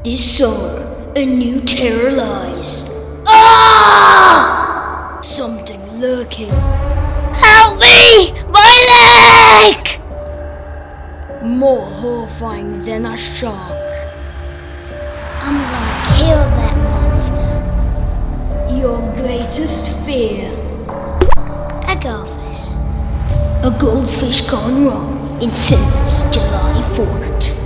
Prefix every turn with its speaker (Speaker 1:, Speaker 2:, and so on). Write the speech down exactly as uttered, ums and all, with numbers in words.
Speaker 1: This summer, a new terror lies. Ah! Something lurking.
Speaker 2: Help me! My leg!
Speaker 1: More horrifying than a shark.
Speaker 2: I'm gonna kill that monster.
Speaker 1: Your greatest fear.
Speaker 2: A goldfish.
Speaker 1: A goldfish gone wrong in cinemas July fourth.